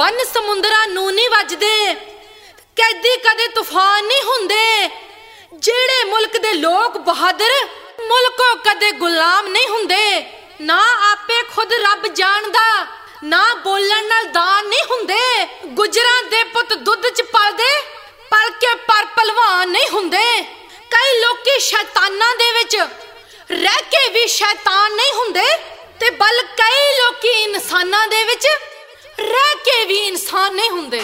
ਬੰਨ ਸਮੁੰਦਰਾਂ ਨੂੰ ਨਹੀਂ ਵੱਜਦੇ, ਕੈਦੀ ਕਦੇ ਤੂਫਾਨ ਨਹੀਂ ਹੁੰਦੇ। ਜਿਹੜੇ ਮੁਲਕ ਦੇ ਲੋਕ ਬਹਾਦਰ, ਮੁਲਕੋਂ ਕਦੇ ਗੁਲਾਮ ਨਹੀਂ ਹੁੰਦੇ। ਨਾ ਆਪੇ ਖੁਦ ਰੱਬ ਜਾਣਦਾ, ਨਾ ਬੋਲਣ ਨਾਲ ਦਾਨ ਨਹੀਂ ਹੁੰਦੇ। ਗੁਜਰਾਂ ਦੇ ਪੁੱਤ ਦੁੱਧ ਚ ਪਲਦੇ, ਪਲ ਕੇ ਪਰ ਪਹਿਲਵਾਨ ਨਹੀਂ ਹੁੰਦੇ। ਕਈ ਲੋਕੀ ਸ਼ੈਤਾਨਾਂ ਦੇ ਵਿੱਚ ਰਹਿ ਕੇ ਵੀ ਸ਼ੈਤਾਨ ਨਹੀਂ ਹੁੰਦੇ, ਤੇ ਬਲ ਕਈ ਲੋਕੀ ਇਨਸਾਨਾਂ ਦੇ ਵਿੱਚ ਰਹਿ ਕੇ ਵੀ ਇਨਸਾਨ ਨਹੀਂ ਹੁੰਦੇ।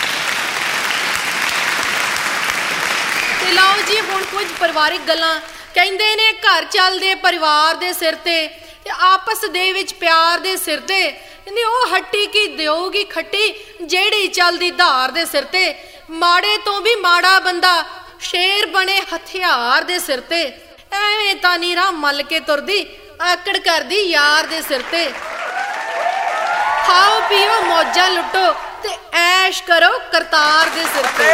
ਤੇ ਲਓ ਜੀ ਹੁਣ ਕੁਝ ਪਰਿਵਾਰਿਕ ਗੱਲਾਂ। ਕਹਿੰਦੇ ਨੇ ਘਰ ਚੱਲਦੇ ਪਰਿਵਾਰ ਦੇ ਸਿਰ ਤੇ ਆਪਸ ਦੇ ਵਿੱਚ ਪਿਆਰ ਦੇ ਸਿਰ ਤੇ। ਕਹਿੰਦੇ ਉਹ ਹੱਟੀ ਕੀ ਦਿਓਗੀ ਖੱਟੀ, ਜਿਹੜੀ ਚੱਲਦੀ ਧਾਰ ਦੇ ਸਿਰ ਤੇ। ਮਾੜੇ ਤੋਂ ਵੀ ਮਾੜਾ ਬੰਦਾ ਸ਼ੇਰ ਬਣੇ ਹਥਿਆਰ ਦੇ ਸਿਰ ਤੇ। ਐਵੇਂ ਤਾਂ ਨੀ ਰਾਹ ਮੱਲ ਕੇ ਤੁਰਦੀ, ਆਕੜ ਕਰਦੀ ਯਾਰ ਦੇ ਸਿਰ ਤੇ। ਖਾਓ ਪੀਓ ਮੌਜਾਂ ਲੁੱਟੋ ਤੇ ਐਸ਼ ਕਰੋ ਕਰਤਾਰ ਦੇ ਸਿਰ ਤੇ।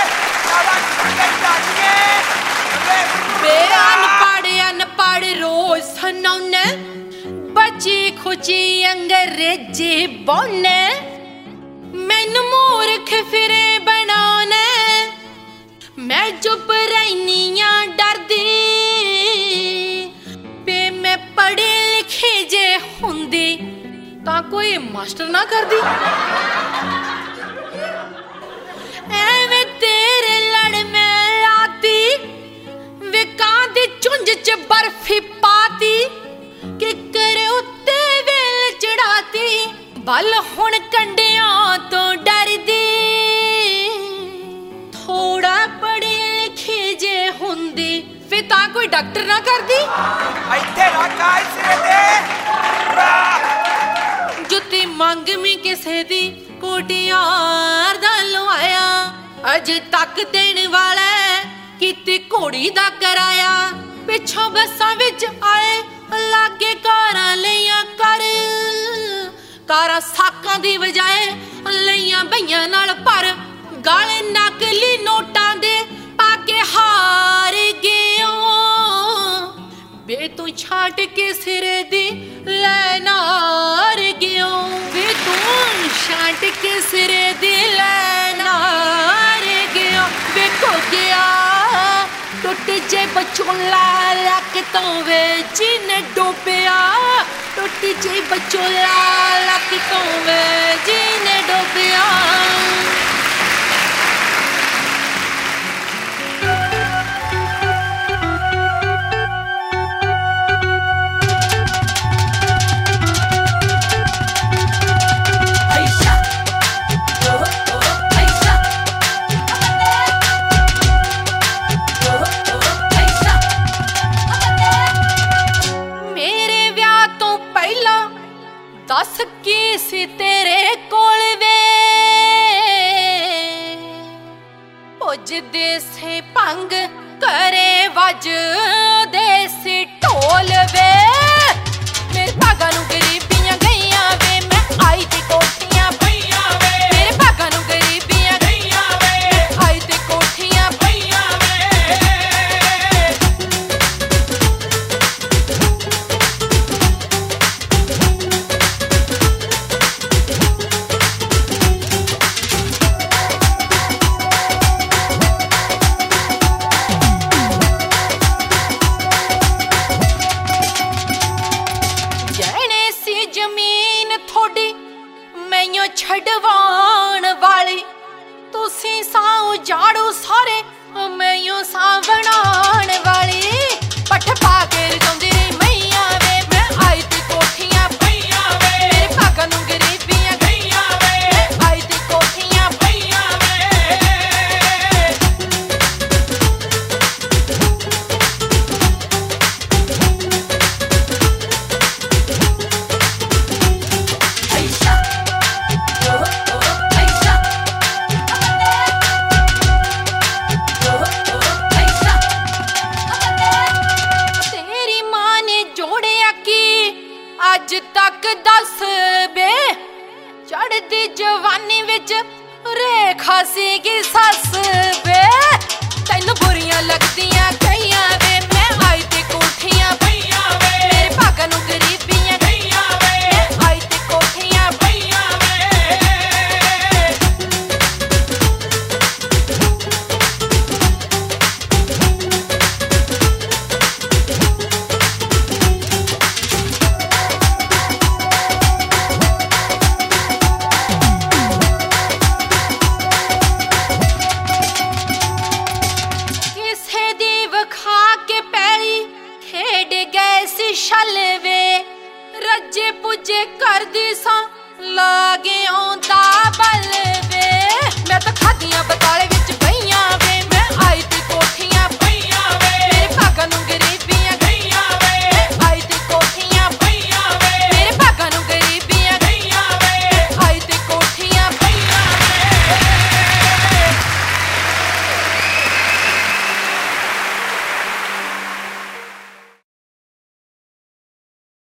ਅਨਪੜ ਰੋਜ਼ ਸੁਣਾਉਣੇ, ਬਚੀ ਖੁਚੀ ਅੰਗਰੇਜ਼ੀ ਬੋਲਣੇ। ਮੈਨੂੰ ਮੂਰਖ ਫਿਰੇ ਬਣਾਉਣੇ, ਮੈਂ ਚੁੱਪ ਰਹਿਨੀ ਆਂ ਡਰਦੀ। ਵੇ ਮੈਂ ਪੜ੍ਹੇ ਲਿਖੇ ਜੇ ਹੁੰਦੀ ਤਾਂ ਕੋਈ ਮਾਸਟਰ ਨਾ ਕਰਦੀ। ਐਵੇਂ ਤੇਰੇ ਲੜ ਮੈਂ ਲਾਤੀ, ਵੇ ਕਾਂ ਦੀ ਚੁੰਝ ਚ ਬਰਫੀ ਪਾਤੀ। ਕਿੱਕਰ ਉੱਤੇ ਵੇਲ ਚੜਾਤੀ, ਬਲ ਹੁਣ ਕੰਡਿਆਂ ਤੋਂ ਡਰਦੀ। ਥੋੜਾ ਪੜ੍ਹੀ ਲਿਖੀ ਜੇ ਹੁੰਦੀ, ਵੇ ਤਾਂ ਕੋਈ ਡਾਕਟਰ ਨਾ ਕਰਦੀ। ਇੱਥੇ ਰੱਖ ਆਈ ਸਿਰੇ ਤੇ ਜੁੱਤੀ ਮੰਗਵੀਂ ਕਿਸੇ ਦੀ, ਕੋਟਿਆਰ ਦਾ ਲਵਾਇਆ। ਅਜੇ ਤੱਕ ਦੇਣ ਵਾਲਾ ਕਿਤੇ ਘੋੜੀ ਦਾ ਕਰਾਇਆ। ਪਿੱਛੋਂ ਬੱਸਾਂ ਵਿੱਚ ਆਏ ਲਾਗੇ ਕਾਰਾਂ ਲਈਆਂ ਕਰ, ਕਾਰਾਂ ਸਾਕਾਂ ਦੀ ਵਜਾਏ ਲਈਆਂ ਬਈਆਂ ਨਾਲ ਭਰ। ਗਾਲੇ ਨਕਲੀ ਨੋਟਾਂ ਦੇ ਪਾ ਕੇ ਹਾਰ ਗਿਓ, ਵੇ ਤੂੰ ਛਾਟ ਕੇ ਸਿਰੇ ਦੀ ਲੈ ਨਾਰ ਗਿਓ। ਵੇ ਤੂੰ ਛਾਟ ਕੇ ਸਿਰੇ ਦੀ ਲੈ ਨਾਰ ਗਿਓ। ਵੇ ਖੋ ਗਿਆ ਟੁੱਟ ਜੇ ਬਚੋਲਾ ਲੱਕ ਤੋਂ ਵੇ ਜਿਹਨੇ ਡੋਬਿਆ। ਟੁੱਟ ਜੇ ਬਚੋਲਾ ਲੱਕ ਤੋਂ ਵੇ ਜਿਹਨੇ ਡੋਬਿਆ। ਦੱਸ ਕੀ ਸੀ ਤੇਰੇ ਕੋਲ ਵੇ, ਪੁੱਜਦੇ ਸੇ ਭੰਗ ਕਰੇ ਵੱਜਦੇ ਸੀ ਢੋਲ ਵੇ।